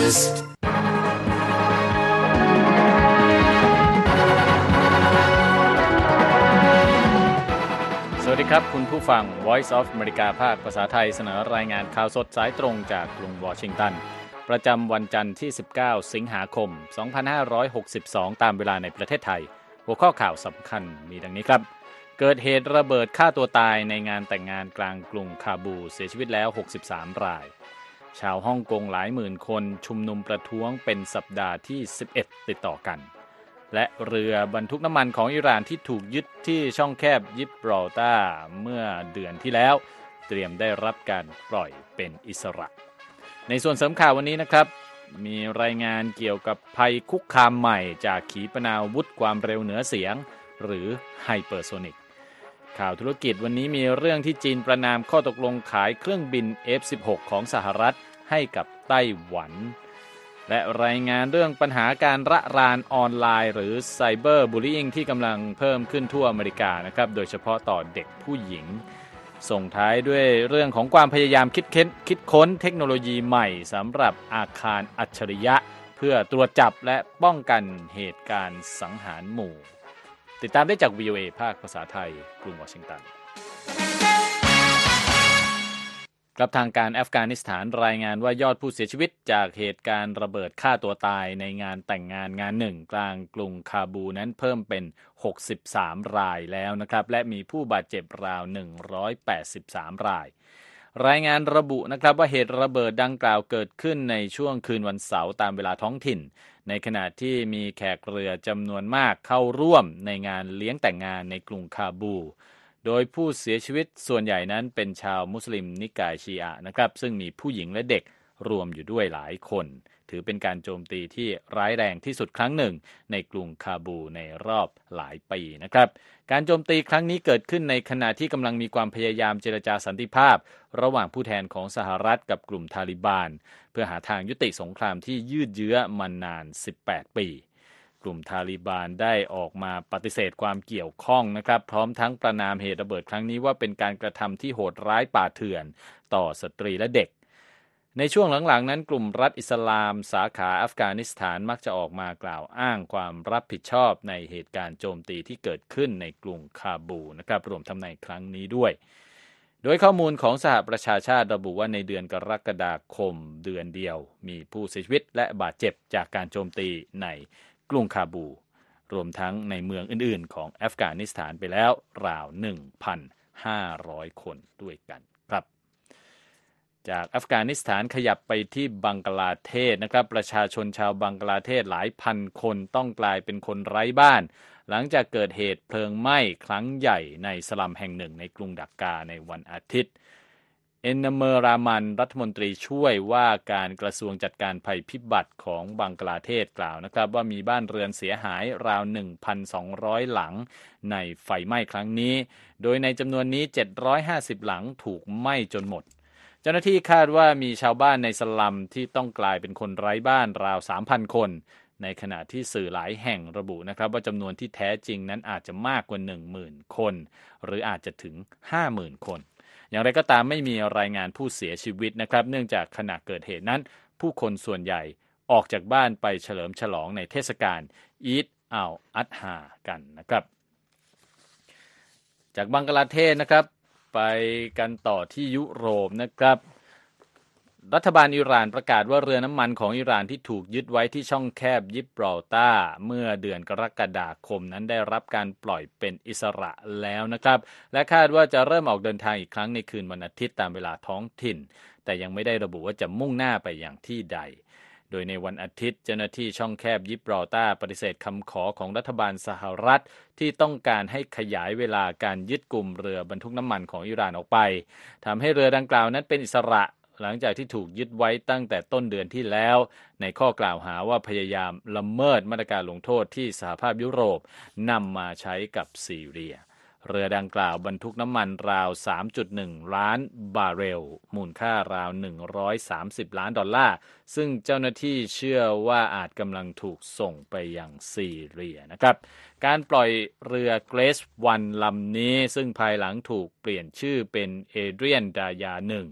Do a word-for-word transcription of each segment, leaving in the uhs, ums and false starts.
Newsสวัสดีครับคุณผู้ฟัง Voice of America ภาคภาษาไทยเสนอรายงานข่าวสดสายตรงจากกรุงวอชิงตันประจำวันจันทร์ที่สิบเก้าสิงหาคมสองพันห้าร้อยหกสิบสองตามเวลาในประเทศไทยหัวข้อข่าวสำคัญมีดังนี้ครับเกิดเหตุระเบิดฆ่าตัวตายในงานแต่งงานกลางกรุงคาบูเสียชีวิตแล้วหกสิบสามรายชาวฮ่องกงหลายหมื่นคนชุมนุมประท้วงเป็นสัปดาห์ที่สิบเอ็ดติดต่อกันและเรือบรรทุกน้ำมันของอิหร่านที่ถูกยึดที่ช่องแคบยิบรอลตาร์เมื่อเดือนที่แล้วเตรียมได้รับการปล่อยเป็นอิสระในส่วนเสริมข่าววันนี้นะครับมีรายงานเกี่ยวกับภัยคุกคามใหม่จากขีปนาวุธความเร็วเหนือเสียงหรือไฮเปอร์โซนิกข่าวธุรกิจวันนี้มีเรื่องที่จีนประณามข้อตกลงขายเครื่องบิน เอฟ สิบหก ของสหรัฐให้กับไต้หวันและรายงานเรื่องปัญหาการระรานออนไลน์หรือไซเบอร์บูลลี่งที่กำลังเพิ่มขึ้นทั่วอเมริกานะครับโดยเฉพาะต่อเด็กผู้หญิงส่งท้ายด้วยเรื่องของความพยายามคิดค้นคิดค้นเทคโนโลยีใหม่สำหรับอาคารอัจฉริยะเพื่อตรวจจับและป้องกันเหตุการณ์สังหารหมู่ติดตามได้จาก วี โอ เอ ภาคภาษาไทยกรุงวอชิงตันครับทางการอัฟกานิสถานรายงานว่ายอดผู้เสียชีวิตจากเหตุการณ์ระเบิดฆ่าตัวตายในงานแต่งงานงานหนึ่งกลางกรุงคาบูนั้นเพิ่มเป็นหกสิบสามรายแล้วนะครับและมีผู้บาดเจ็บราวหนึ่งร้อยแปดสิบสามรายรายงานระบุนะครับว่าเหตุระเบิดดังกล่าวเกิดขึ้นในช่วงคืนวันเสาร์ตามเวลาท้องถิ่นในขณะที่มีแขกเรือจำนวนมากเข้าร่วมในงานเลี้ยงแต่งงานในกรุงคาบูโดยผู้เสียชีวิตส่วนใหญ่นั้นเป็นชาวมุสลิมนิกายชีอะห์นะครับซึ่งมีผู้หญิงและเด็กรวมอยู่ด้วยหลายคนถือเป็นการโจมตีที่ร้ายแรงที่สุดครั้งหนึ่งในกรุงคาบูในรอบหลายปีนะครับการโจมตีครั้งนี้เกิดขึ้นในขณะที่กำลังมีความพยายามเจรจาสันติภาพระหว่างผู้แทนของสหรัฐกับกลุ่มทาลิบานเพื่อหาทางยุติสงครามที่ยืดเยื้อมานานสิบแปดปีกลุ่มทาลิบานได้ออกมาปฏิเสธความเกี่ยวข้องนะครับพร้อมทั้งประณามเหตุระเบิดครั้งนี้ว่าเป็นการกระทำที่โหดร้ายป่าเถื่อนต่อสตรีและเด็กในช่วงหลังๆนั้นกลุ่มรัฐอิสลามสาขาอัฟกานิสถานมักจะออกมากล่าวอ้างความรับผิดชอบในเหตุการณ์โจมตีที่เกิดขึ้นในกรุงคาบูนะครับรวมทั้งในครั้งนี้ด้วยโดยข้อมูลของสหประชาชาติระบุว่าในเดือนกรกฎาคมเดือนเดียวมีผู้เสียชีวิตและบาดเจ็บจากการโจมตีในกรุงคาบูรวมทั้งในเมืองอื่นๆของอัฟกานิสถานไปแล้วราว หนึ่งพันห้าร้อย คนด้วยกันครับจากอัฟกานิสถานขยับไปที่บังกลาเทศนะครับประชาชนชาวบังกลาเทศหลายพันคนต้องกลายเป็นคนไร้บ้านหลังจากเกิดเหตุเพลิงไหม้ครั้งใหญ่ในสลัมแห่งหนึ่งในกรุงดักกาในวันอาทิตย์เอนเมอร์รามันรัฐมนตรีช่วยว่าการกระทรวงจัดการภัยพิบัติของบังกลาเทศกล่าวนะครับว่ามีบ้านเรือนเสียหายราว หนึ่งพันสองร้อย หลังในไฟไหม้ครั้งนี้โดยในจำนวนนี้เจ็ดร้อยห้าสิบหลังถูกไหม้จนหมดเจ้าหน้าที่คาดว่ามีชาวบ้านในสลัมที่ต้องกลายเป็นคนไร้บ้านราว สามพัน คนในขณะที่สื่อหลายแห่งระบุนะครับว่าจำนวนที่แท้จริงนั้นอาจจะมากกว่า หนึ่งหมื่น คนหรืออาจจะถึง ห้าหมื่น คนอย่างไรก็ตามไม่มีรายงานผู้เสียชีวิตนะครับเนื่องจากขณะเกิดเหตุนั้นผู้คนส่วนใหญ่ออกจากบ้านไปเฉลิมฉลองในเทศกาลอีดอัลอัฎฮากันนะครับจากบังกลาเทศนะครับไปกันต่อที่ยุโรปนะครับรัฐบาลอิหร่านประกาศว่าเรือน้ำมันของอิหร่านที่ถูกยึดไว้ที่ช่องแคบยิบรอลตาร์เมื่อเดือนกรกฎาคมนั้นได้รับการปล่อยเป็นอิสระแล้วนะครับและคาดว่าจะเริ่มออกเดินทางอีกครั้งในคืนวันอาทิตย์ตามเวลาท้องถิ่นแต่ยังไม่ได้ระบุว่าจะมุ่งหน้าไปอย่างที่ใดโดยในวันอาทิตย์เจ้าหน้าที่ช่องแคบยิบรอลตาร์ปฏิเสธคำขอของรัฐบาลสหรัฐที่ต้องการให้ขยายเวลาการยึดกลุ่มเรือบรรทุกน้ำมันของอิหร่านออกไปทำให้เรือดังกล่าวนั้นเป็นอิสระหลังจากที่ถูกยึดไว้ตั้งแต่ต้นเดือนที่แล้วในข้อกล่าวหาว่าพยายามละเมิดมาตรการลงโทษที่สหภาพยุโรปนำมาใช้กับซีเรียเรือดังกล่าวบรรทุกน้ำมันราว สามจุดหนึ่ง ล้านบาร์เรลมูลค่าราวหนึ่งร้อยสามสิบล้านดอลลาร์ซึ่งเจ้าหน้าที่เชื่อว่าอาจกำลังถูกส่งไปยังซีเรียนะครับการปล่อยเรือเกรซวันลำนี้ซึ่งภายหลังถูกเปลี่ยนชื่อเป็นเอเดรียนดายาหนึ่ง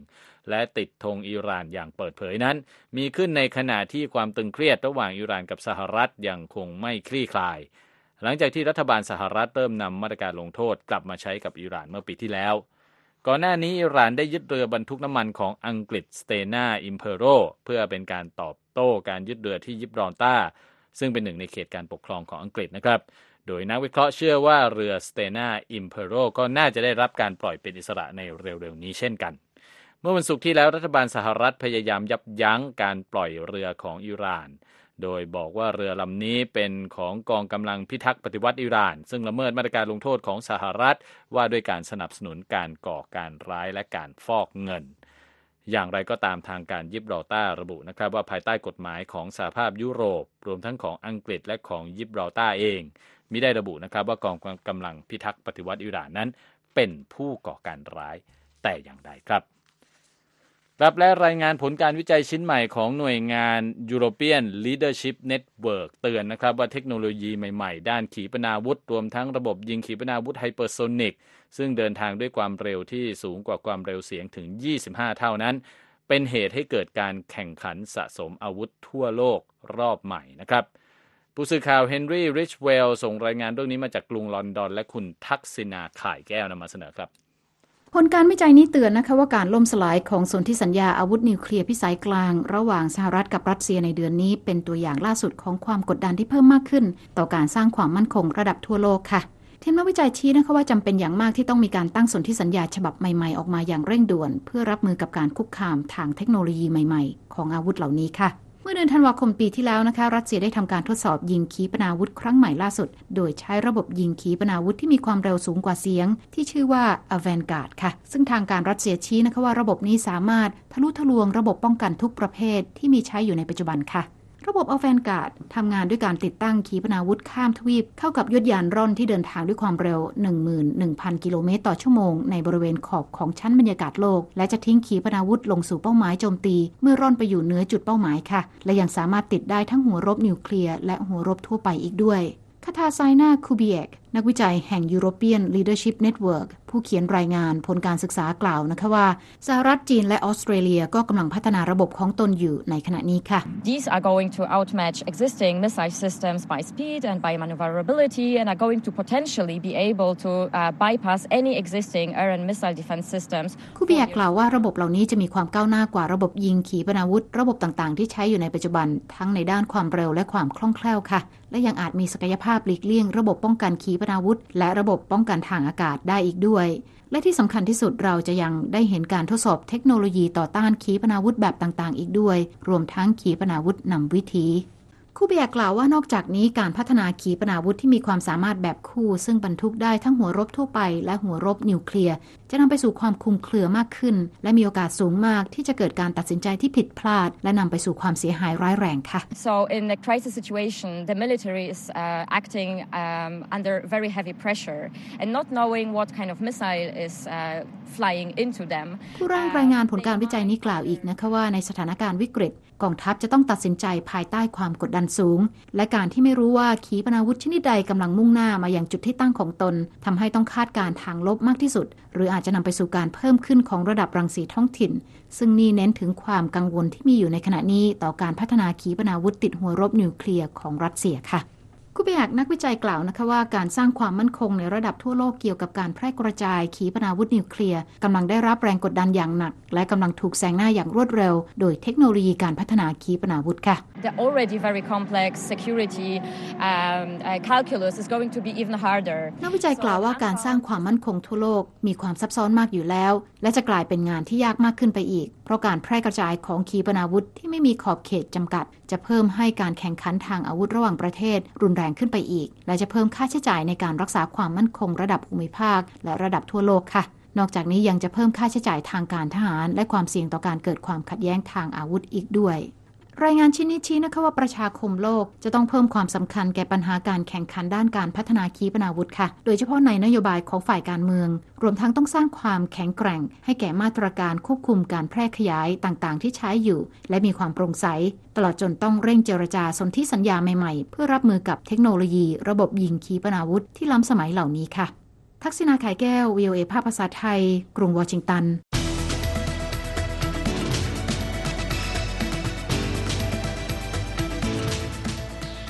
และติดธงอิหร่านอย่างเปิดเผยนั้นมีขึ้นในขณะที่ความตึงเครียดระหว่างอิหร่านกับสหรัฐยังคงไม่คลี่คลายหลังจากที่รัฐบาลสหรัฐเริ่มนำมาตรการลงโทษกลับมาใช้กับอิหร่านเมื่อปีที่แล้วก่อนหน้านี้อิหร่านได้ยึดเรือบรรทุกน้ำมันของอังกฤษ Stena Impero เพื่อเป็นการตอบโต้การยึดเรือที่ยิบรอลตาร์ซึ่งเป็นหนึ่งในเขตการปกครองของอังกฤษนะครับโดยนักวิเคราะห์เชื่อว่าเรือ Stena Impero ก็น่าจะได้รับการปล่อยเป็นอิสระในเร็วๆนี้เช่นกันเมื่อวันศุกร์ที่แล้วรัฐบาลสหรัฐพยายามยับยั้งการปล่อยเรือของอิหร่านโดยบอกว่าเรือลำนี้เป็นของกองกำลังพิทักษ์ปฏิวัติอิหร่านซึ่งละเมิดมาตรการลงโทษของสหรัฐว่าด้วยการสนับสนุนการก่อการร้ายและการฟอกเงินอย่างไรก็ตามทางการยิบรอลตาร์ระบุนะครับว่าภายใต้กฎหมายของสหภาพยุโรปรวมทั้งของอังกฤษและของยิบรอลตาร์เองมิได้ระบุนะครับว่ากองกำลังพิทักษ์ปฏิวัติอิหร่านนั้นเป็นผู้ก่อการร้ายแต่อย่างใดครับครับและรายงานผลการวิจัยชิ้นใหม่ของหน่วยงาน European Leadership Network เตือนนะครับว่าเทคโนโลยีใหม่ๆด้านขีปนาวุธรวมทั้งระบบยิงขีปนาวุธไฮเปอร์โซนิกซึ่งเดินทางด้วยความเร็วที่สูงกว่าความเร็วเสียงถึงยี่สิบห้าเท่านั้นเป็นเหตุให้เกิดการแข่งขันสะสมอาวุธทั่วโลกรอบใหม่นะครับผู้สื่อข่าวเฮนรี่ริชเวลส่งรายงานเรื่องนี้มาจากกรุงลอนดอนและคุณทักษิณาข่ายแก้วนำมาเสนอครับผลการวิจัยนี้เตือนนะคะว่าการล่มสลายของสนธิสัญญาอาวุธนิวเคลียร์พิสัยกลางระหว่างสหรัฐกับรัสเซียในเดือนนี้เป็นตัวอย่างล่าสุดของความกดดันที่เพิ่มมากขึ้นต่อการสร้างความมั่นคงระดับทั่วโลกค่ะทีมนักวิจัยชี้นะคะว่าจำเป็นอย่างมากที่ต้องมีการตั้งสนธิสัญญาฉบับใหม่ๆออกมาอย่างเร่งด่วนเพื่อรับมือกับการคุกคามทางเทคโนโลยีใหม่ๆของอาวุธเหล่านี้ค่ะเมื่อเดือนธันวาคมปีที่แล้วนะคะรัสเซียได้ทำการทดสอบยิงขีปนาวุธครั้งใหม่ล่าสุดโดยใช้ระบบยิงขีปนาวุธที่มีความเร็วสูงกว่าเสียงที่ชื่อว่า Avangard ค่ะซึ่งทางการรัสเซียชี้นะคะว่าระบบนี้สามารถทะลุทะลวงระบบป้องกันทุกประเภทที่มีใช้อยู่ในปัจจุบันค่ะระบบ Avangard ทำงานด้วยการติดตั้งขีปนาวุธข้ามทวีปเข้ากับยศยานร่อนที่เดินทางด้วยความเร็ว หนึ่งหมื่นหนึ่งพัน กิโลเมตรต่อชั่วโมงในบริเวณขอบของชั้นบรรยากาศโลกและจะทิ้งขีปนาวุธลงสู่เป้าหมายโจมตีเมื่อร่อนไปอยู่เหนือจุดเป้าหมายค่ะและยังสามารถติดได้ทั้งหัวรบนิวเคลียร์และหัวรบทั่วไปอีกด้วยคาทาไซนาคูเบียกนักวิจัยแห่ง European Leadership Network ผู้เขียนรายงานผลการศึกษากล่าวนะคะว่าสหรัฐจีนและออสเตรเลียก็กำลังพัฒนาระบบของตนอยู่ในขณะนี้ค่ะ These are going to outmatch existing missile systems by speed and by maneuverability and are going to potentially be able to uh, bypass any existing air and missile defense systems คูเบียกกล่าวว่าระบบเหล่านี้จะมีความก้าวหน้ากว่าระบบยิงขีปนาวุธระบบต่างๆที่ใช้อยู่ในปัจจุบันทั้งในด้านความเร็วและความคล่องแคล่วค่ะและยังอาจมีศักยภาพหลีกเลี่ยงระบบป้องกันขีปนาวุธและระบบป้องกันทางอากาศได้อีกด้วยและที่สำคัญที่สุดเราจะยังได้เห็นการทดสอบเทคโนโลยีต่อต้านขีปนาวุธแบบต่างๆอีกด้วยรวมทั้งขีปนาวุธนำวิถีคูเบียกล่าวว่านอกจากนี้การพัฒนาขีปนาวุธที่มีความสามารถแบบคู่ซึ่งบรรทุกได้ทั้งหัวรบทั่วไปและหัวรบนิวเคลียร์จะนำไปสู่ความคลุมเครือมากขึ้นและมีโอกาสสูงมากที่จะเกิดการตัดสินใจที่ผิดพลาดและนำไปสู่ความเสียหายร้ายแรงค่ะ So in a crisis situation the military is uh, acting um, under very heavy pressure and not knowing what kind of missile is uh, flying into them ผู้ร่างรายงานผลการวิจัยนี้กล่าวอีกนะคะว่าในสถานการณ์วิกฤตกองทัพจะต้องตัดสินใจภายใต้ความกดดันสูงและการที่ไม่รู้ว่าขีปนาวุธชนิดใดกำลังมุ่งหน้ามายังจุดที่ตั้งของตนทำให้ต้องคาดการทางลบมากที่สุดหรืออาจจะนำไปสู่การเพิ่มขึ้นของระดับรังสีท้องถิ่นซึ่งนี่เน้นถึงความกังวลที่มีอยู่ในขณะนี้ต่อการพัฒนาขีปนาวุธติดหัวรบนิวเคลียร์ของรัสเซียค่ะคูเบียกนักวิจัยกล่าวนะคะว่าการสร้างความมั่นคงในระดับทั่วโลกเกี่ยวกับการแพร่กระจายขีปนาวุธนิวเคลียร์กำลังได้รับแรงกดดันอย่างหนักและกำลังถูกแซงหน้าอย่างรวดเร็วโดยเทคโนโลยีการพัฒนาขีปนาวุธค่ะ The already very complex security um, uh, calculus is going to be even harder นักวิจัยกล่าวว่าการสร้างความมั่นคงทั่วโลกมีความซับซ้อนมากอยู่แล้วและจะกลายเป็นงานที่ยากมากขึ้นไปอีกเพราะการแพร่กระจายของขีปนาวุธที่ไม่มีขอบเขตจำกัดจะเพิ่มให้การแข่งขันทางอาวุธระหว่างประเทศรุนแรงขึ้นไปอีกและจะเพิ่มค่าใช้จ่ายในการรักษาความมั่นคงระดับภูมิภาคและระดับทั่วโลกค่ะนอกจากนี้ยังจะเพิ่มค่าใช้จ่ายทางการทหารและความเสี่ยงต่อการเกิดความขัดแย้งทางอาวุธอีกด้วยรายงานชิ้นนี้ชี้นะคะว่าประชาคมโลกจะต้องเพิ่มความสำคัญแก่ปัญหาการแข่งขันด้านการพัฒนาขีปนาวุธค่ะโดยเฉพาะในนโยบายของฝ่ายการเมืองรวมทั้งต้องสร้างความแข็งแกร่งให้แก่มาตรการควบคุมการแพร่ขยายต่างๆที่ใช้อยู่และมีความโปร่งใสตลอดจนต้องเร่งเจรจาสนธิสัญญาใหม่ๆเพื่อรับมือกับเทคโนโลยีระบบยิงขีปนาวุธที่ล้ำสมัยเหล่านี้ค่ะทักษิณา ข่ายแก้ว วี โอ เอ ภาคภาษาไทยกรุงวอชิงตัน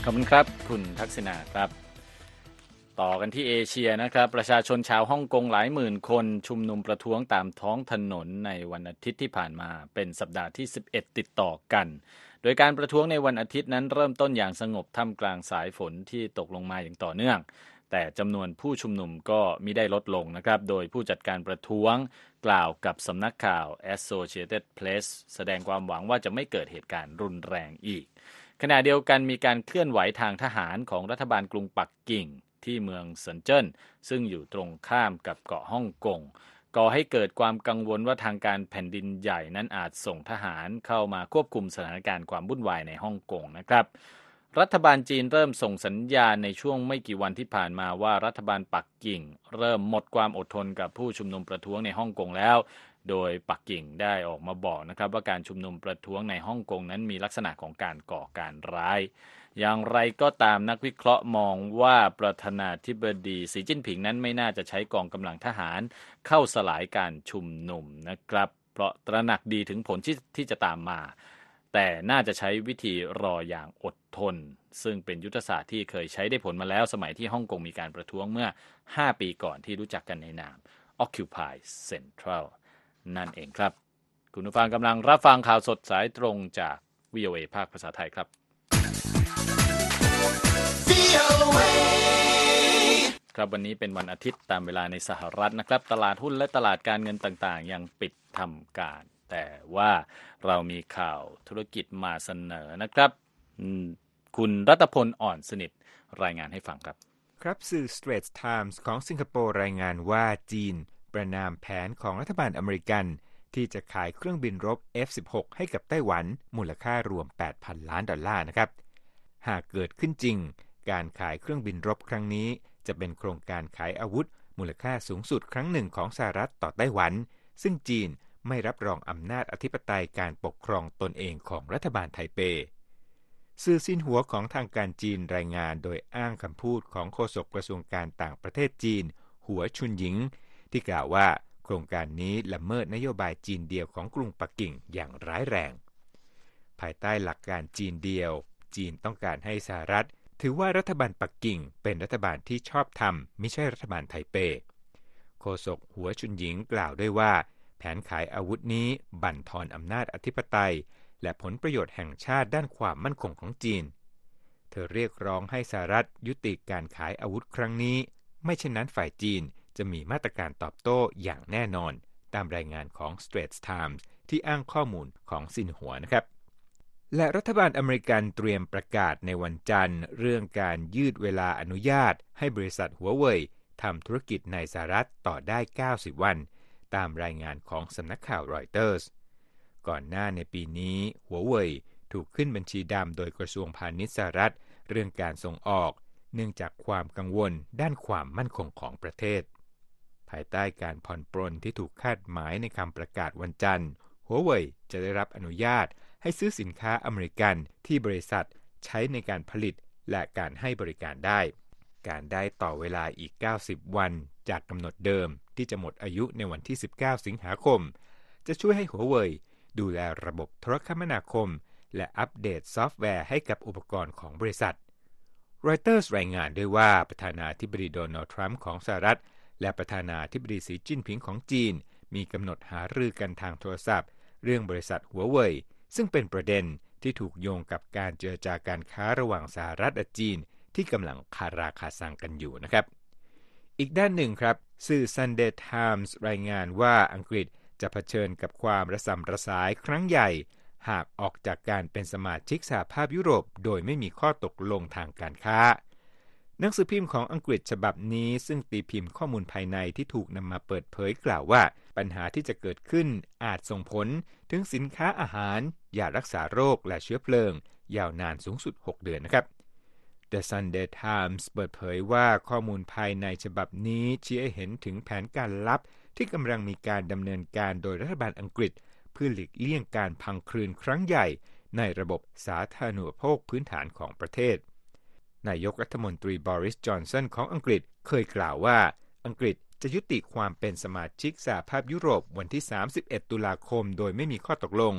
ขอบคุณครับคุณทักษิณาครับต่อกันที่เอเชียนะครับประชาชนชาวฮ่องกงหลายหมื่นคนชุมนุมประท้วงตามท้องถนนในวันอาทิตย์ที่ผ่านมาเป็นสัปดาห์ที่สิบเอ็ดติดต่อกันโดยการประท้วงในวันอาทิตย์นั้นเริ่มต้นอย่างสงบท่ามกลางสายฝนที่ตกลงมาอย่างต่อเนื่องแต่จำนวนผู้ชุมนุมก็มิได้ลดลงนะครับโดยผู้จัดการประท้วงกล่าวกับสำนักข่าว Associated Press แสดงความหวังว่าจะไม่เกิดเหตุการณ์รุนแรงอีกขณะเดียวกันมีการเคลื่อนไหวทางทหารของรัฐบาลกรุงปักกิ่งที่เมืองเซินเจิ้นซึ่งอยู่ตรงข้ามกับเกาะฮ่องกงก่อให้เกิดความกังวลว่าทางการแผ่นดินใหญ่นั้นอาจส่งทหารเข้ามาควบคุมสถานการณ์ความวุ่นวายในฮ่องกงนะครับรัฐบาลจีนเริ่มส่งสัญญาณในช่วงไม่กี่วันที่ผ่านมาว่ารัฐบาลปักกิ่งเริ่มหมดความอดทนกับผู้ชุมนุมประท้วงในฮ่องกงแล้วโดยปักกิ่งได้ออกมาบอกนะครับว่าการชุมนุมประท้วงในฮ่องกงนั้นมีลักษณะของการก่อการร้ายอย่างไรก็ตามนักวิเคราะห์มองว่าประธานาธิบดีสีจิ้นผิงนั้นไม่น่าจะใช้กองกำลังทหารเข้าสลายการชุมนุมนะครับเพราะตระหนักดีถึงผลที่ที่จะตามมาแต่น่าจะใช้วิธีรออย่างอดทนซึ่งเป็นยุทธศาสตร์ที่เคยใช้ได้ผลมาแล้วสมัยที่ฮ่องกงมีการประท้วงเมื่อห้าปีก่อนที่รู้จักกันในนาม Occupy Central นั่นเองครับคุณผู้ฟังกำลังรับฟังข่าวสดสายตรงจาก วี โอ เอ ภาคภาษาไทยครับครับวันนี้เป็นวันอาทิตย์ตามเวลาในสหรัฐนะครับตลาดหุ้นและตลาดการเงินต่างๆยังปิดทำการแต่ว่าเรามีข่าวธุรกิจมาเสนอนะครับคุณรัตพลอ่อนสนิทรายงานให้ฟังครับครับสื่อ Straits Times ของสิงคโปร์รายงานว่าจีนประณามแผนของรัฐบาลอเมริกันที่จะขายเครื่องบินรบ เอฟ สิบหก ให้กับไต้หวันมูลค่ารวม แปดพัน ล้านดอลลาร์นะครับหากเกิดขึ้นจริงการขายเครื่องบินรบครั้งนี้จะเป็นโครงการขายอาวุธมูลค่าสูงสุดครั้งหนึ่งของสหรัฐต่อไต้หวันซึ่งจีนไม่รับรองอำนาจอธิปไตยการปกครองตนเองของรัฐบาลไทเปสื่อซินหัวของทางการจีนรายงานโดยอ้างคำพูดของโฆษกกระทรวงการต่างประเทศจีนหัวชุนหยิงที่กล่าวว่าโครงการนี้ละเมิดนโยบายจีนเดียวของกรุงปักกิ่งอย่างร้ายแรงภายใต้หลักการจีนเดียวจีนต้องการให้สหรัฐถือว่ารัฐบาลปักกิ่งเป็นรัฐบาลที่ชอบธรรมไม่ใช่รัฐบาลไทเปโฆษกหัวชุนหยิงกล่าวด้วยว่าแผนขายอาวุธนี้บั่นทอนอำนาจอธิปไตยและผลประโยชน์แห่งชาติด้านความมั่นคงของจีนเธอเรียกร้องให้สหรัฐยุติการขายอาวุธครั้งนี้ไม่เช่นนั้นฝ่ายจีนจะมีมาตรการตอบโต้อย่างแน่นอนตามรายงานของ Straits Times ที่อ้างข้อมูลของซินหัวนะครับและรัฐบาลอเมริกันเตรียมประกาศในวันจันทร์เรื่องการยืดเวลาอนุญาตให้บริษัทหัวเว่ยทำธุรกิจในสหรัฐต่อได้เก้าสิบวันตามรายงานของสำนักข่าวรอยเตอร์สก่อนหน้าในปีนี้หัวเว่ยถูกขึ้นบัญชีดำโดยกระทรวงพาณิชย์สหรัฐเรื่องการส่งออกเนื่องจากความกังวลด้านความมั่นคงของประเทศภายใต้การผ่อนปรนที่ถูกคาดหมายในคำประกาศวันจันทร์หัวเว่ยจะได้รับอนุญาตให้ซื้อสินค้าอเมริกันที่บริษัทใช้ในการผลิตและการให้บริการได้การได้ต่อเวลาอีกเก้าสิบวันจากกำหนดเดิมที่จะหมดอายุในวันที่สิบเก้าสิงหาคมจะช่วยให้หัวเว่ยดูแลระบบโทรคมนาคมและอัปเดตซอฟต์แวร์ให้กับอุปกรณ์ของบริษัทรอยเตอร์สรายงานด้วยว่าประธานาธิบดีโดนัลด์ทรัมป์ของสหรัฐและประธานาธิบดีสีจิ้นผิงของจีนมีกำหนดหารือกันทางโทรศัพท์เรื่องบริษัทหัวเว่ยซึ่งเป็นประเด็นที่ถูกโยงกับการเจรจาการค้าระหว่างสหรัฐและจีนที่กำลังคาราคาซังกันอยู่นะครับอีกด้านหนึ่งครับสื่อ Sunday Times รายงานว่าอังกฤษจะเผชิญกับความระส่ำระสายครั้งใหญ่หากออกจากการเป็นสมาชิกสหภาพยุโรปโดยไม่มีข้อตกลงทางการค้าหนังสือพิมพ์ของอังกฤษฉบับนี้ซึ่งตีพิมพ์ข้อมูลภายในที่ถูกนำมาเปิดเผยกล่าวว่าปัญหาที่จะเกิดขึ้นอาจส่งผลถึงสินค้าอาหารยารักษาโรคและเชื้อเพลิงยาวนานสูงสุดหกเดือนนะครับ The Sunday Times เปิดเผยว่าข้อมูลภายในฉบับนี้ชี้ให้เห็นถึงแผนการลับที่กำลังมีการดำเนินการโดยรัฐบาลอังกฤษเพื่อหลีกเลี่ยงการพังคลืนครั้งใหญ่ในระบบสาธารณูปโภคพื้นฐานของประเทศนายกรัฐมนตรีบอริส จอนสันของอังกฤษเคยกล่าวว่าอังกฤษจะยุติความเป็นสมาชิกสหภาพยุโรปวันที่สามสิบเอ็ดตุลาคมโดยไม่มีข้อตกลง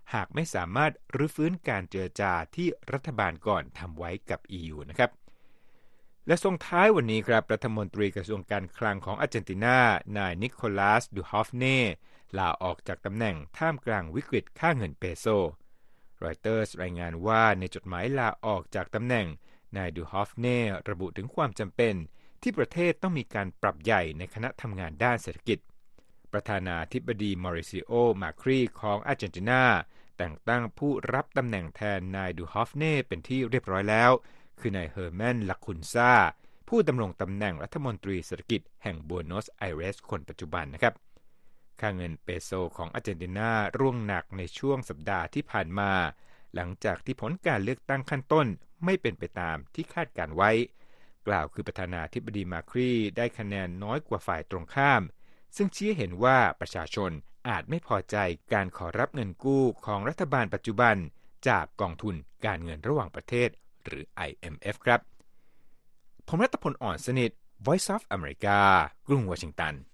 หากไม่สามารถรื้อฟื้นการเจรจาที่รัฐบาลก่อนทำไว้กับ อี ยู นะครับและส่งท้ายวันนี้ครับรัฐมนตรีกระทรวงการคลังของอาร์เจนตินานายนิโคลัส ดูฮอฟเน่ลาออกจากตำแหน่งท่ามกลางวิกฤตค่าเงินเปโซรอยเตอร์สรายงานว่าในจดหมายลาออกจากตำแหน่งนายดูฮอฟเน่ระบุถึงความจำเป็นที่ประเทศต้องมีการปรับใหญ่ในคณะทำงานด้านเศรษฐกิจประธานาธิบดีมอริซิโอ มาครีของอาร์เจนตินาแต่งตั้งผู้รับตำแหน่งแทนนายดูฮอฟเน่เป็นที่เรียบร้อยแล้วคือนายเฮอร์แมน ลาคุนซาผู้ดำรงตำแหน่งรัฐมนตรีเศรษฐกิจแห่งบัวโนสไอเรสคนปัจจุบันนะครับค่าเงินเปโซของอาร์เจนตินาร่วงหนักในช่วงสัปดาห์ที่ผ่านมาหลังจากที่ผลการเลือกตั้งขั้นต้นไม่เป็นไปตามที่คาดการไว้กล่าวคือประธานาธิบดีมาครีได้คะแนนน้อยกว่าฝ่ายตรงข้ามซึ่งชี้เห็นว่าประชาชนอาจไม่พอใจการขอรับเงินกู้ของรัฐบาลปัจจุบันจากกองทุนการเงินระหว่างประเทศหรือ ไอ เอ็ม เอฟ ครับผมรัตพล อ่อนสนิท Voice of America กรุงวอชิงตัน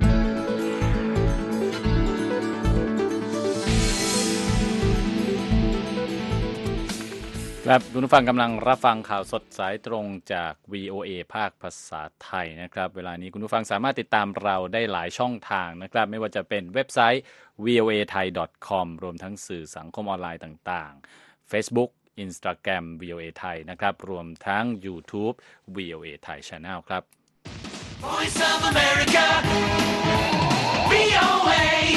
ครับคุณผู้ฟังกำลังรับฟังข่าวสดสายตรงจาก วี โอ เอ ภาคภาษาไทยนะครับเวลานี้คุณผู้ฟังสามารถติดตามเราได้หลายช่องทางนะครับไม่ว่าจะเป็นเว็บไซต์ วี โอ เอ ไทย ดอท คอม รวมทั้งสื่อสังคมออนไลน์ต่างๆ Facebook Instagram วี โอ เอ ไทยนะครับรวมทั้ง YouTube วี โอ เอ ไทย Channel ครับ Voice of America วี โอ เอ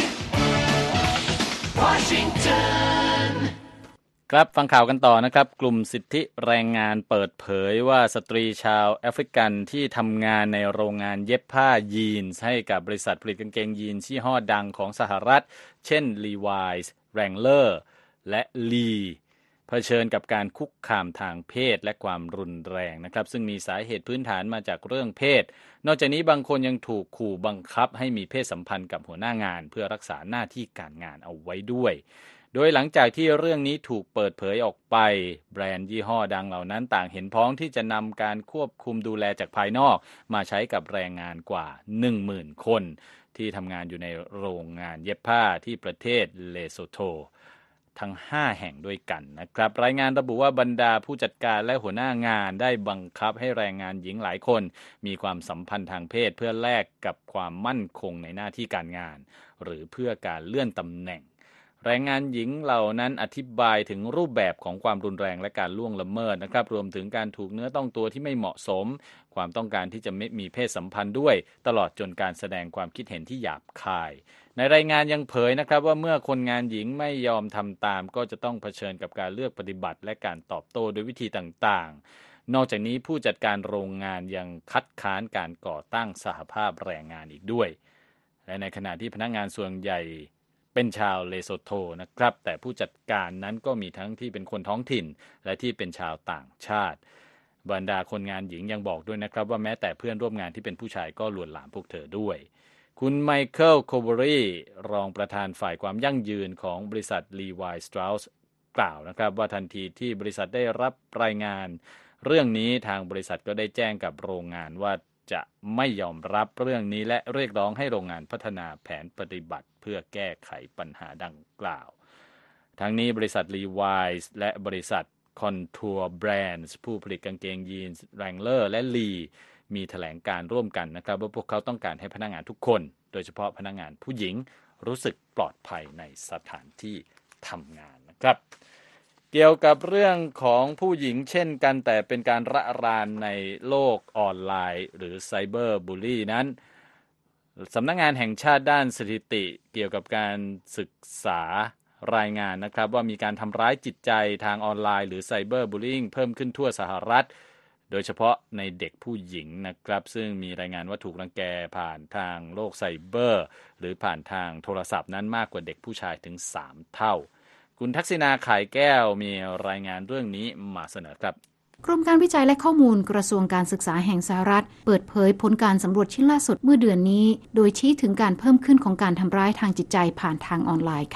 Washington ครับฟังข่าวกันต่อนะครับกลุ่มสิทธิแรงงานเปิดเผยว่าสตรีชาวแอฟริกันที่ทำงานในโรงงานเย็บผ้ายีนส์ให้กับบริษัทผลิตกางเกงยีนส์ยี่ห้อดังของสหรัฐเช่น Levi's Wrangler และ Lee เผชิญกับการคุกคามทางเพศและความรุนแรงนะครับซึ่งมีสาเหตุพื้นฐานมาจากเรื่องเพศนอกจากนี้บางคนยังถูกขู่บังคับให้มีเพศสัมพันธ์กับหัวหน้างานเพื่อรักษาหน้าที่การงานเอาไว้ด้วยโดยหลังจากที่เรื่องนี้ถูกเปิดเผยออกไปแบรนด์ยี่ห้อดังเหล่านั้นต่างเห็นพ้องที่จะนำการควบคุมดูแลจากภายนอกมาใช้กับแรงงานกว่า หนึ่งหมื่น คนที่ทำงานอยู่ในโรงงานเย็บผ้าที่ประเทศเลโซโธทั้งห้าแห่งด้วยกันนะครับรายงานระบุว่าบรรดาผู้จัดการและหัวหน้างานได้บังคับให้แรงงานหญิงหลายคนมีความสัมพันธ์ทางเพศเพื่อแลกกับความมั่นคงในหน้าที่การงานหรือเพื่อการเลื่อนตำแหน่งแรงงานหญิงเหล่านั้นอธิบายถึงรูปแบบของความรุนแรงและการล่วงละเมิดนะครับรวมถึงการถูกเนื้อต้องตัวที่ไม่เหมาะสมความต้องการที่จะไม่มีเพศสัมพันธ์ด้วยตลอดจนการแสดงความคิดเห็นที่หยาบคายในรายงานยังเผยนะครับว่าเมื่อคนงานหญิงไม่ยอมทำตามก็จะต้องเผชิญกับการเลือกปฏิบัติและการตอบโต้ด้วยวิธีต่างๆนอกจากนี้ผู้จัดการโรงงานยังคัดค้านการก่อตั้งสหภาพแรงงานอีกด้วยและในขณะที่พนักงานส่วนใหญ่เป็นชาวเลโซโธนะครับแต่ผู้จัดการนั้นก็มีทั้งที่เป็นคนท้องถิ่นและที่เป็นชาวต่างชาติบรรดาคนงานหญิงยังบอกด้วยนะครับว่าแม้แต่เพื่อนร่วมงานที่เป็นผู้ชายก็ลวนลามพวกเธอด้วยคุณไมเคิลโคเบอรีรองประธานฝ่ายความยั่งยืนของบริษัท Levi Strauss กล่าวนะครับว่าทันทีที่บริษัทได้รับรายงานเรื่องนี้ทางบริษัทก็ได้แจ้งกับโรงงานว่าจะไม่ยอมรับเรื่องนี้และเรียกร้องให้โรงงานพัฒนาแผนปฏิบัติเพื่อแก้ไขปัญหาดังกล่าวทั้งนี้บริษัท Levi's และบริษัท Contour Brands ผู้ผลิตกางเกงยีนส์ Wrangler และ Lee มีแถลงการร่วมกันนะครับว่าพวกเขาต้องการให้พนักงานทุกคนโดยเฉพาะพนักงานผู้หญิงรู้สึกปลอดภัยในสถานที่ทำงานนะครับเกี่ยวกับเรื่องของผู้หญิงเช่นกันแต่เป็นการระรานในโลกออนไลน์หรือไซเบอร์บูลลี่นั้นสำนักงานแห่งชาติด้านสถิติเกี่ยวกับการศึกษารายงานนะครับว่ามีการทำร้ายจิตใจทางออนไลน์หรือไซเบอร์บูลลี่เพิ่มขึ้นทั่วสหรัฐโดยเฉพาะในเด็กผู้หญิงนะครับซึ่งมีรายงานว่าถูกรังแกผ่านทางโลกไซเบอร์หรือผ่านทางโทรศัพท์นั้นมากกว่าเด็กผู้ชายถึงสามเท่าคุณทักษิณา ข่ายแก้วมีรายงานเรื่องนี้มาเสนอครับกรมการวิจัยและข้อมูลกระทรวงการศึกษาแห่งสหรัฐเปิดเผยผลการสำรวจชิ้นล่าสุดเมื่อเดือนนี้โดยชี้ถึงการเพิ่มขึ้นของการทำร้ายทางจิตใจผ่านทางออนไลน์ค่ะ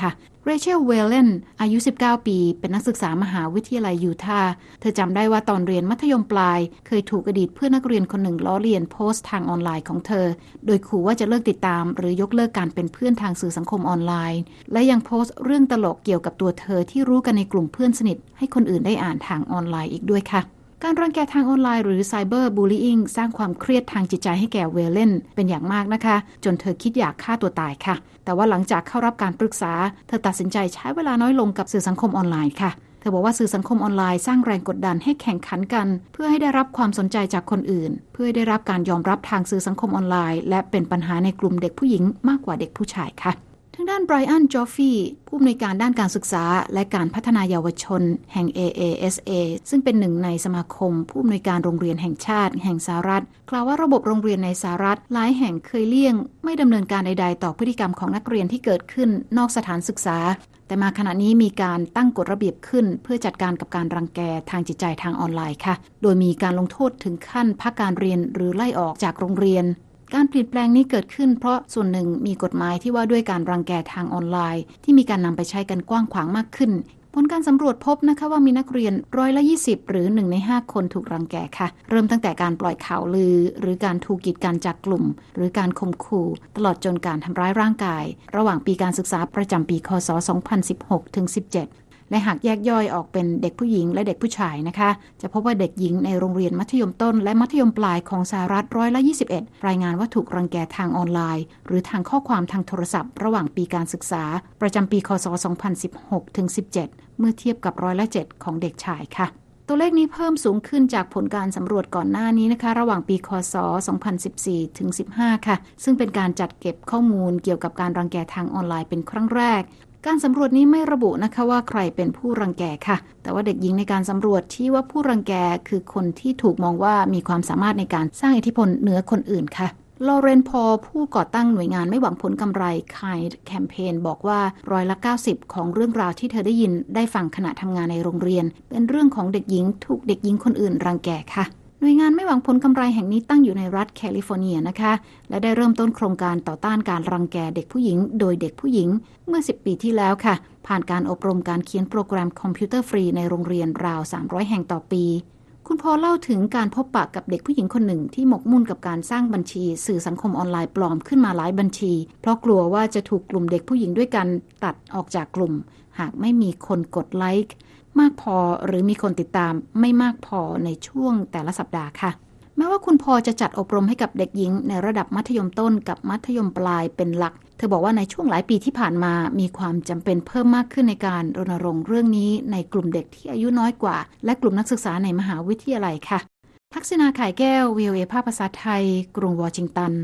เรเชล เวลเลนอายุสิบเก้าปีเป็นนักศึกษามหาวิทยาลัยยูทาห์เธอจำได้ว่าตอนเรียนมัธยมปลายเคยถูกอดีตเพื่อนนักเรียนคนหนึ่งล้อเลียนโพสต์ทางออนไลน์ของเธอโดยขู่ว่าจะเลิกติดตามหรือยกเลิกการเป็นเพื่อนทางสื่อสังคมออนไลน์และยังโพสต์เรื่องตลกเกี่ยวกับตัวเธอที่รู้กันในกลุ่มเพื่อนสนิทให้คนอื่นได้อ่านทางออนไลน์อีกด้วยค่ะการรังแกทางออนไลน์หรือไซเบอร์บูลลี่อิงสร้างความเครียดทางจิตใจให้แก่เวลเลนเป็นอย่างมากนะคะจนเธอคิดอยากฆ่าตัวตายค่ะแต่ว่าหลังจากเข้ารับการปรึกษาเธอตัดสินใจใช้เวลาน้อยลงกับสื่อสังคมออนไลน์ค่ะเธอบอกว่าสื่อสังคมออนไลน์สร้างแรงกดดันให้แข่งขันกันเพื่อให้ได้รับความสนใจจากคนอื่นเพื่อให้ได้รับการยอมรับทางสื่อสังคมออนไลน์และเป็นปัญหาในกลุ่มเด็กผู้หญิงมากกว่าเด็กผู้ชายค่ะทางด้านไบรอัน จอฟฟี่ผู้อำนวยการด้านการศึกษาและการพัฒนายเยาวชนแห่ง เอ เอ เอส เอ ซึ่งเป็นหนึ่งในสมาคมผู้อำนวยการโรงเรียนแห่งชาติแห่งสหรัฐกล่าวว่าระบบโรงเรียนในสหรัฐหลายแห่งเคยเลี่ยงไม่ดำเนินการใดๆต่อพฤติกรรมของนักเรียนที่เกิดขึ้นนอกสถานศึกษาแต่มาขณะนี้มีการตั้งกฎระเบียบขึ้นเพื่อจัดการกับการรังแกทางจิตใจทางออนไลน์ค่ะโดยมีการลงโทษถึงขั้นพักการเรียนหรือไล่ออกจากโรงเรียนการเปลี่ยนแปลงนี้เกิดขึ้นเพราะส่วนหนึ่งมีกฎหมายที่ว่าด้วยการรังแกทางออนไลน์ที่มีการนำไปใช้กันกว้างขวางมากขึ้นผลการสำรวจพบนะคะว่ามีนักเรียนร้อยละยี่สิบหรือหนึ่งในห้าคนถูกรังแกค่ะเริ่มตั้งแต่การปล่อยข่าวลือหรือการถูกกีดกันจากกลุ่มหรือการข่มขู่ตลอดจนการทำร้ายร่างกายระหว่างปีการศึกษาประจำปีค.ศ. สองพันสิบหกถึงสิบเจ็ดและหากแยกย่อยออกเป็นเด็กผู้หญิงและเด็กผู้ชายนะคะจะพบว่าเด็กหญิงในโรงเรียนมัธยมต้นและมัธยมปลายของสหรัฐร้อยละยี่สิบเอ็ดรายงานว่าถูกรังแกทางออนไลน์หรือทางข้อความทางโทรศัพท์ระหว่างปีการศึกษาประจำปีค.ศ. สองพันสิบหกถึงสิบเจ็ดเมื่อเทียบกับร้อยละเจ็ดของเด็กชายค่ะตัวเลขนี้เพิ่มสูงขึ้นจากผลการสำรวจก่อนหน้านี้นะคะระหว่างปีค.ศ. สองพันสิบสี่ถึงสิบห้าค่ะซึ่งเป็นการจัดเก็บข้อมูลเกี่ยวกับการรังแกทางออนไลน์เป็นครั้งแรกการสำรวจนี้ไม่ระบุนะคะว่าใครเป็นผู้รังแกค่ะแต่ว่าเด็กหญิงในการสำรวจที่ว่าผู้รังแกคือคนที่ถูกมองว่ามีความสามารถในการสร้างอิทธิพลเหนือคนอื่นค่ะลอเรน พอลผู้ก่อตั้งหน่วยงานไม่หวังผลกำไร Kind Campaign บอกว่าร้อยละเก้าสิบของเรื่องราวที่เธอได้ยินได้ฟังขณะทำงานในโรงเรียนเป็นเรื่องของเด็กหญิงถูกเด็กหญิงคนอื่นรังแกค่ะหน่วยงานไม่หวังผลกำไรแห่งนี้ตั้งอยู่ในรัฐแคลิฟอร์เนียนะคะและได้เริ่มต้นโครงการต่อต้านการรังแกเด็กผู้หญิงโดยเด็กผู้หญิงเมื่อสิบปีที่แล้วค่ะผ่านการอบรมการเขียนโปรแกรมคอมพิวเตอร์ฟรีในโรงเรียนราวสามร้อยแห่งต่อปีคุณพอเล่าถึงการพบปะกับเด็กผู้หญิงคนหนึ่งที่หมกมุ่นกับการสร้างบัญชีสื่อสังคมออนไลน์ปลอมขึ้นมาหลายบัญชีเพราะกลัวว่าจะถูกกลุ่มเด็กผู้หญิงด้วยกันตัดออกจากกลุ่มหากไม่มีคนกดไลค์มากพอหรือมีคนติดตามไม่มากพอในช่วงแต่ละสัปดาห์ค่ะแม้ว่าคุณพอจะจัดอบรมให้กับเด็กหญิงในระดับมัธยมต้นกับมัธยมปลายเป็นหลักเธอบอกว่าในช่วงหลายปีที่ผ่านมามีความจำเป็นเพิ่มมากขึ้นในการรณรงค์เรื่องนี้ในกลุ่มเด็กที่อายุน้อยกว่าและกลุ่มนักศึกษาในมหาวิทยาลัยค่ะทักษิณา ข่ายแก้ว วี โอ เอ ภาคภาษาไทยกรุงวอชิงตัน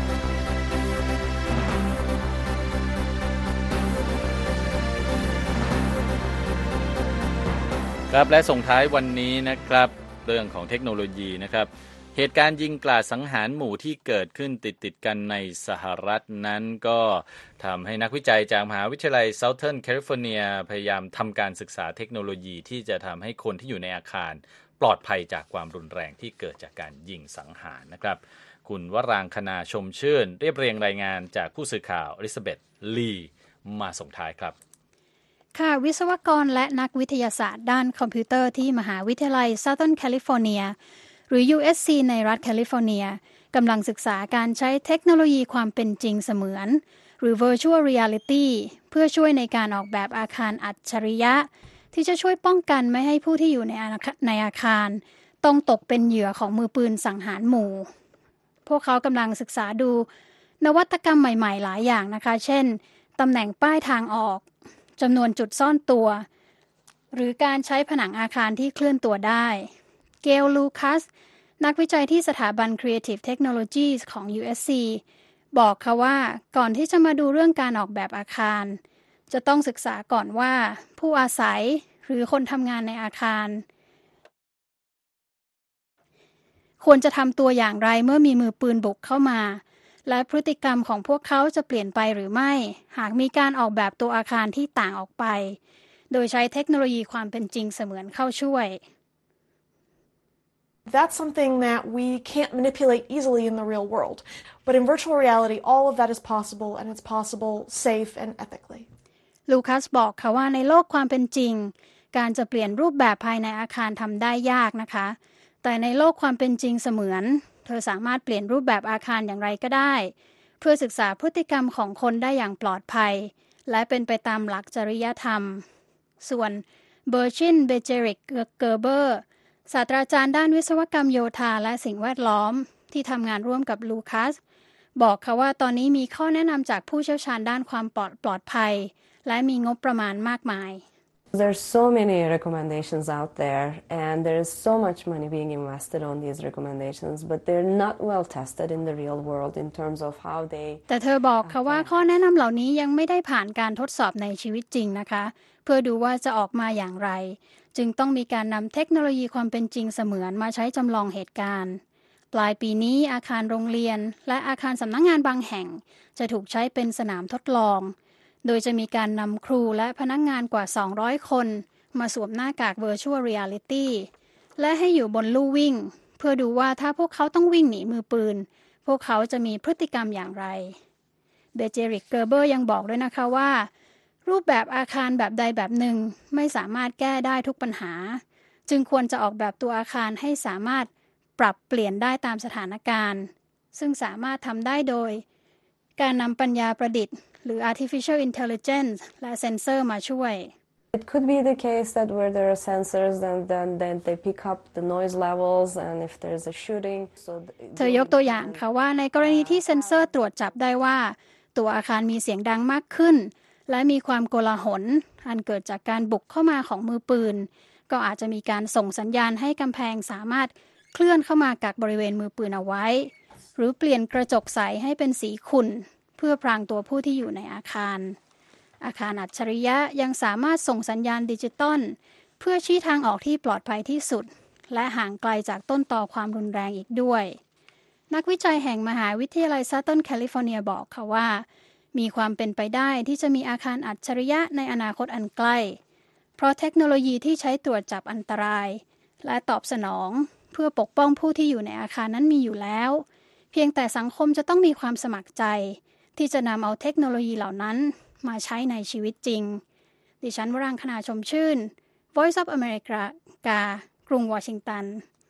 ครับและส่งท้ายวันนี้นะครับเรื่องของเทคโนโลยีนะครับเหตุการณ์ยิงกราดสังหารหมู่ที่เกิดขึ้นติดติดกันในสหรัฐนั้นก็ทำให้นักวิจัยจากมหาวิทยาลัย Southern California พยายามทำการศึกษาเทคโนโลยีที่จะทำให้คนที่อยู่ในอาคารปลอดภัยจากความรุนแรงที่เกิดจากการยิงสังหารนะครับคุณวรางคณาชมชื่นเรียบเรียงรายงานจากผู้สื่อข่าวอลิซาเบธลีมาส่งท้ายครับค่ะวิศวกรและนักวิทยาศาสตร์ด้านคอมพิวเตอร์ที่มหาวิทยาลัย Southern California หรือ ยู เอส ซี ในรัฐแคลิฟอร์เนียกำลังศึกษาการใช้เทคโนโลยีความเป็นจริงเสมือนหรือ Virtual Reality เพื่อช่วยในการออกแบบอาคารอัจฉริยะที่จะช่วยป้องกันไม่ให้ผู้ที่อยู่ในในอาคารต้องตกเป็นเหยื่อของมือปืนสังหารหมู่พวกเขากำลังศึกษาดูนวัตกรรมใหม่ๆหลายอย่างนะคะเช่นตำแหน่งป้ายทางออกจำนวนจุดซ่อนตัวหรือการใช้ผนังอาคารที่เคลื่อนตัวได้เกล ลูคัสนักวิจัยที่สถาบัน Creative Technologies ของ ยู เอส ซี บอกค่ะว่าก่อนที่จะมาดูเรื่องการออกแบบอาคารจะต้องศึกษาก่อนว่าผู้อาศัยหรือคนทำงานในอาคารควรจะทำตัวอย่างไรเมื่อมีมือปืนบุกเข้ามาและพฤติกรรมของพวกเขาจะเปลี่ยนไปหรือไม่หากมีการออกแบบตัวอาคารที่ต่างออกไปโดยใช้เทคโนโลยีความเป็นจริงเสมือนเข้าช่วย That's something that we can't manipulate easily in the real world. But in virtual reality, all of that is possible, and it's possible safe and ethically. ลูคัสบอกค่ะว่าในโลกความเป็นจริงการจะเปลี่ยนรูปแบบภายในอาคารทำได้ยากนะคะแต่ในโลกความเป็นจริงเสมือนเธอสามารถเปลี่ยนรูปแบบอาคารอย่างไรก็ได้เพื่อศึกษาพฤติกรรมของคนได้อย่างปลอดภัยและเป็นไปตามหลักจริยธรรมส่วนเบอร์ชิน เบเจริก เกอร์เบอร์ศาสตราจารย์ด้านวิศวกรรมโยธาและสิ่งแวดล้อมที่ทำงานร่วมกับลูคัสบอกค่ะว่าตอนนี้มีข้อแนะนำจากผู้เชี่ยวชาญด้านความปลอดปลอดภัยและมีงบประมาณมากมาย There's so many recommendations out there and there is so much money being invested on these recommendations but they're not well tested in the real world in terms of how they แต่เธอบอกค่ะว่าข้อแนะนำเหล่านี้ยังไม่ได้ผ่านการทดสอบในชีวิตจริงนะคะเพื่อดูว่าจะออกมาอย่างไรจึงต้องมีการนำเทคโนโลยีความเป็นจริงเสมือนมาใช้จำลองเหตุการณ์ปลายปีนี้อาคารโรงเรียนและอาคารสำนักงานบางแห่งจะถูกใช้เป็นสนามทดลองโดยจะมีการนำครูและพนักงานกว่าสองร้อยคนมาสวมหน้ากาก Virtual Reality และให้อยู่บนลู่วิ่งเพื่อดูว่าถ้าพวกเขาต้องวิ่งหนีมือปืนพวกเขาจะมีพฤติกรรมอย่างไรเบเจริก เกอร์เบอร์ยังบอกด้วยนะคะว่ารูปแบบอาคารแบบใดแบบหนึ่งไม่สามารถแก้ได้ทุกปัญหาจึงควรจะออกแบบตัวอาคารให้สามารถปรับเปลี่ยนได้ตามสถานการณ์ซึ่งสามารถทำได้โดยการนำปัญญาประดิษฐ์หรือ artificial intelligence และเซ็นเซอร์มาช่วย It could be the case that where there are sensors and then then they pick up the noise levels and if there's a shooting so เธอยกตัวอย่างค่ะว่าในกรณีที่เซ็นเซอร์ตรวจจับได้ว่าตัวอาคารมีเสียงดังมากขึ้นและมีความโกลาหลอันเกิดจากการบุกเข้ามาของมือปืนก็อาจจะมีการส่งสัญญาณให้กำแพงสามารถเคลื่อนเข้ามากักบริเวณมือปืนเอาไว้หรือเปลี่ยนกระจกใสให้เป็นสีขุ่นเพื่อพรางตัวผู้ที่อยู่ในอาคารอาคารอัจฉริยะยังสามารถส่งสัญญาณดิจิตอลเพื่อชี้ทางออกที่ปลอดภัยที่สุดและห่างไกลจากต้นตอความรุนแรงอีกด้วยนักวิจัยแห่งมหาวิทยาลัย Southern California บอกค่ะว่ามีความเป็นไปได้ที่จะมีอาคารอัจฉริยะในอนาคตอันใกล้เพราะเทคโนโลยีที่ใช้ตรวจจับอันตรายและตอบสนองเพื่อปกป้องผู้ที่อยู่ในอาคารนั้นมีอยู่แล้วเพียงแต่สังคมจะต้องมีความสมัครใจที่จะนำเอาเทคโนโลยีเหล่านั้นมาใช้ในชีวิตจริงดิฉันวรังคณาชมชื่น Voice of America กากรุงวอชิงตัน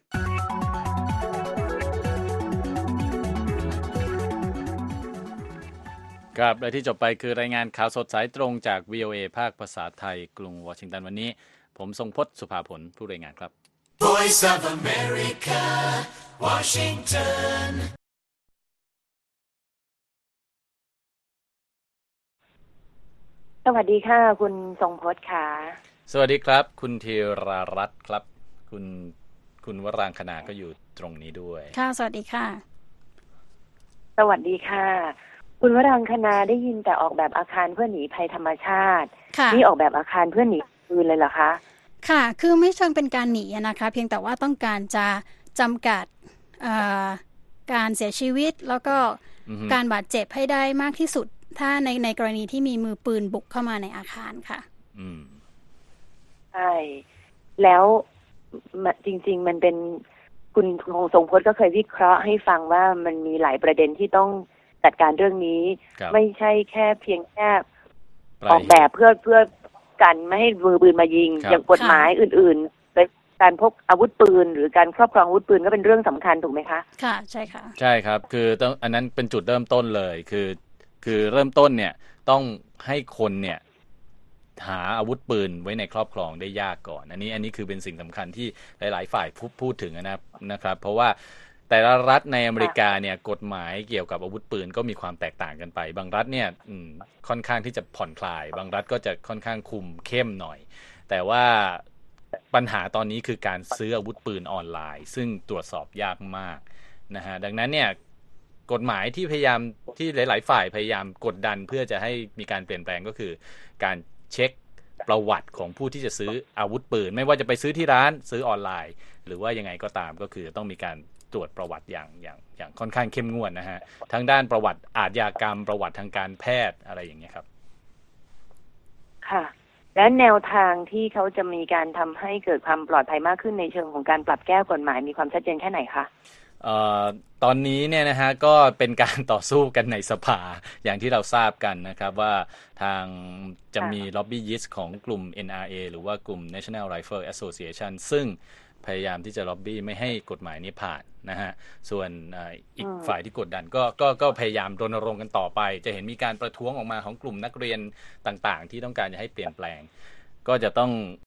ครับและที่จบไปคือรายงานข่าวสดสายตรงจาก วี โอ เอ ภาคภาษาไทยกรุงวอชิงตันวันนี้ผมทรงพจน์สุภาผลผู้รายงานครับ Voice of America Washington สวัสดีค่ะคุณทรงพจน์ค่ะสวัสดีครับคุณธีรารัตน์ครับคุณคุณวรางคณาก็อยู่ตรงนี้ด้วยค่ะสวัสดีค่ะสวัสดีค่ะคุณวรางคณาได้ยินแต่ออกแบบอาคารเพื่อหนีภัยธรรมชาตินี่ออกแบบอาคารเพื่อหนีปืนเลยเหรอคะค่ะคือไม่เชิงเป็นการหนีนะคะเพียงแต่ว่าต้องการจะจำกัดการเสียชีวิตแล้วก็การบาดเจ็บให้ได้มากที่สุดถ้าในในกรณีที่มีมือปืนบุกเข้ามาในอาคารค่ะอืมใช่แล้วจริงๆมันเป็นคุณของทรงพจน์ก็เคยวิเคราะห์ให้ฟังว่ามันมีหลายประเด็นที่ต้องจัดการเรื่องนี้ไม่ใช่แค่เพียงแค่ออกแบบเพื่อเพื่อกันไม่ให้มือปืนมายิงอย่างกฎหมายอื่นๆเป็นการพกอาวุธปืนหรือการครอบครองอาวุธปืนก็เป็นเรื่องสำคัญถูกไหมคะค่ะใช่ค่ะใช่ครับคือต้องอันนั้นเป็นจุดเริ่มต้นเลยคือคือเริ่มต้นเนี่ยต้องให้คนเนี่ยหาอาวุธปืนไว้ในครอบครองได้ยากก่อนอันนี้อันนี้คือเป็นสิ่งสำคัญที่หลายๆฝ่ายพูดพูดถึงนะนะครับเพราะว่าแต่ละรัฐในอเมริกาเนี่ยกฎหมายเกี่ยวกับอาวุธปืนก็มีความแตกต่างกันไปบางรัฐเนี่ยค่อนข้างที่จะผ่อนคลายบางรัฐก็จะค่อนข้างคุมเข้มหน่อยแต่ว่าปัญหาตอนนี้คือการซื้ออาวุธปืนออนไลน์ซึ่งตรวจสอบยากมากนะฮะดังนั้นเนี่ยกฎหมายที่พยายามที่หลายๆฝ่ายพยายามกดดันเพื่อจะให้มีการเปลี่ยนแปลงก็คือการเช็คประวัติของผู้ที่จะซื้ออาวุธปืนไม่ว่าจะไปซื้อที่ร้านซื้อออนไลน์หรือว่ายังไงก็ตามก็คือต้องมีการตรวจประวัติอย่างอย่างอย่างค่อนข้างเข้มงวดนะฮะทั้งด้านประวัติอาชญากรรมประวัติทางการแพทย์อะไรอย่างเงี้ยครับค่ะและแนวทางที่เขาจะมีการทำให้เกิดความปลอดภัยมากขึ้นในเชิงของการปรับแก้กฎหมายมีความชัดเจนแค่ไหนคะเอ่อตอนนี้เนี่ยนะฮะก็เป็นการต่อสู้กันในสภาอย่างที่เราทราบกันนะครับว่าทางจะมีล็อบบี้ยิสต์ของกลุ่ม เอ็น อาร์ เอ หรือว่ากลุ่ม National Rifle Association ซึ่งพยายามที่จะล็อบบี้ไม่ให้กฎหมายนี้ผ่านนะฮะส่วนอีกฝ่ายที่กดดันก็ก็ก็พยายามรณรงค์กันต่อไปจะเห็นมีการประท้วงออกมาของกลุ่มนักเรียนต่างๆที่ต้องการจะให้เปลี่ยนแปลงก็จะต้อง